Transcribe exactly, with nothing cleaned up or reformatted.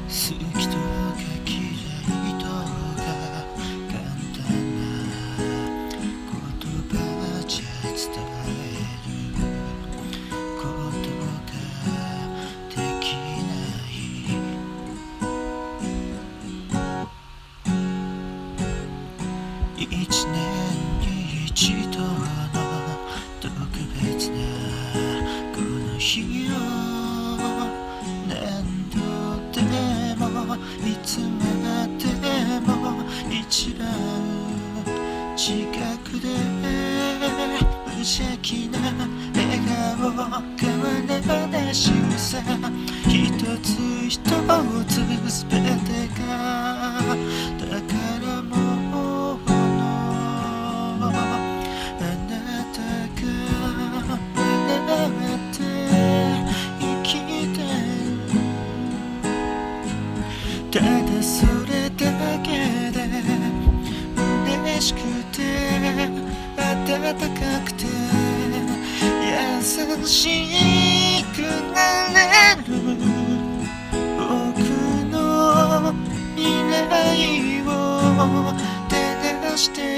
好きとか嫌いとか簡単な言葉じゃ伝えることができない一年に一度の特別なこの日を何度でもいつまでも一番近くで無邪気な笑顔変わらない仕草一つ一つ全てが宝物あなたが目って生きてるただそれだけで嬉しくて温かくて優しくなれる僕の未来を照らして